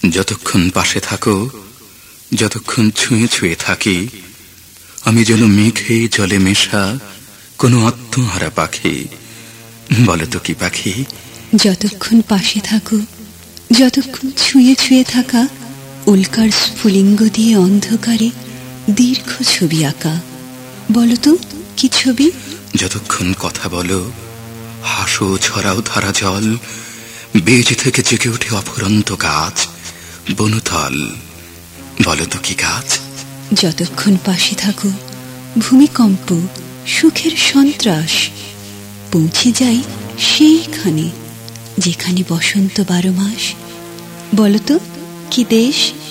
যতক্ষণ পাশে থাকো, যতক্ষণ ছুঁয়ে ছুঁয়ে থাকি, আমি যেন মেঘে জলে মেশা কোনো আত্মহারা পাখি। বলো তো কি পাখি? যতক্ষণ পাশে থাকো, যতক্ষণ ছুঁয়ে ছুঁয়ে থাকা উল্কার স্ফুলিঙ্গ দিয়ে অন্ধকারে দীর্ঘ ছবি আঁকা। বলো তো কি ছবি? যতক্ষণ কথা বলো, হাসো, ছড়াও ধারা জল, বেজে থেকে জেগে ওঠে অফুরন্ত গাছ, বনতল। বলো তো কি গাছ? যতক্ষণ পাশে থাকো, ভূমিকম্প, সুখের সন্ত্রাস পৌঁছে যাই সেইখানে যেখানে বসন্ত 12 মাস। বলো তো কি দেশ?